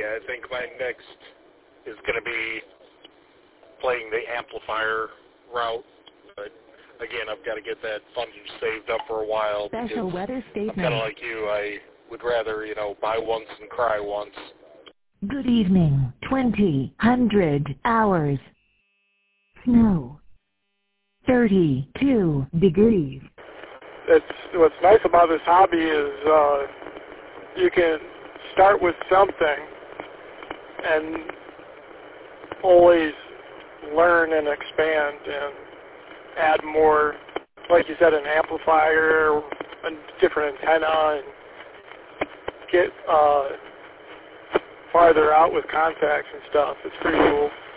Yeah, I think my next is going to be playing the amplifier route. But again, I've got to get that funding saved up for a while. Special weather statement. I'm kind of like you. I would rather, buy once and cry once. Good evening. 20 hours. Snow. 32 degrees. What's nice about this hobby is you can start with something and always learn and expand and add more, like you said, an amplifier, a different antenna, and get farther out with contacts and stuff. It's pretty cool.